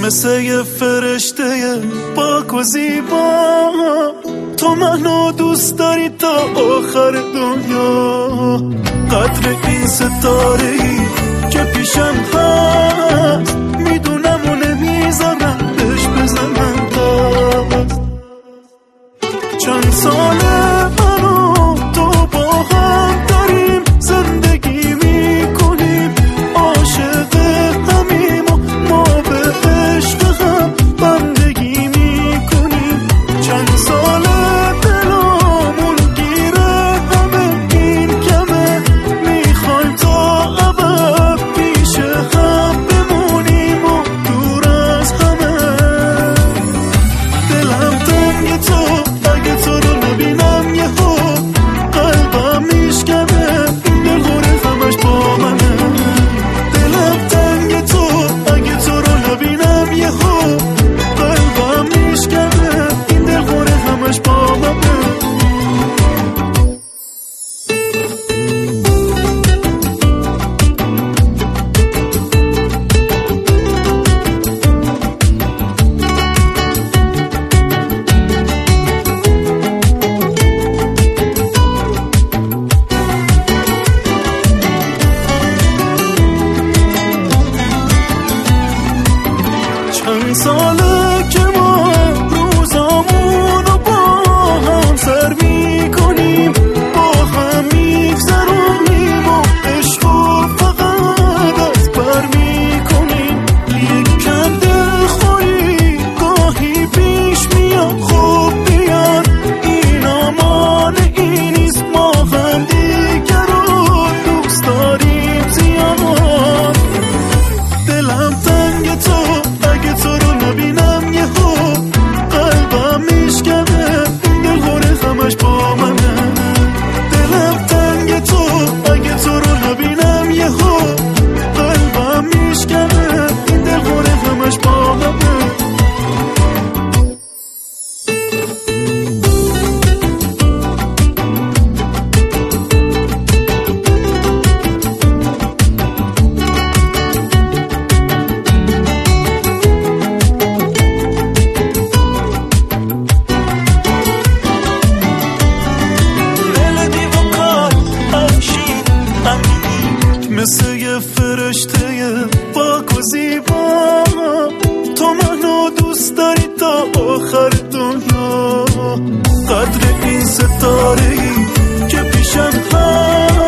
مثل یه فرشته پاک و زیبا، تو منو دوست داری تا آخر دنیا. قدر این ستاره‌ای که پیشم هست میدونم و نمیذارم بهش بزنم دست. چند ساله من و تو با هم داریم زندگی میکنیم، عاشق همیم و ما به عشق هم بندگی میکنیم. چند ساله دلامون گیره همه این کمه، میخوایم تا ابد پیش هم بمونیم و دور از همه. دلم تنگ تو، اگه تو رو نبینم یهو قلبم میشکنه، این دل خوره همش با منه. دلم تنگ تو، اگه تو رو نبینم یهو قلبم میشکنه، این دل خوره همش با منه. چند ساله که ما روزامون رو با هم سر میکنیم، با هم میگذرونیم و عشق رو فقط از بر میکنیم. یک کم دلخوری گاهی پیش میاد، خوب بیاد این آمان این نیست، ما هم دیگر رو دوست داریم زیاد. دلم تنگ تو، اگه تو رو نبینم یهو قلبم میشکنه، این دل خوره همش با منه. دلم تنگ تو، اگه تو رو نبینم یهو قلبم میشکنه، این دل خوره همش با منه. مثل یه فرشته پاک و زیبا، تو منو دوست داری تا آخر دنیا. قدر این ستاره‌ای که پیشم هست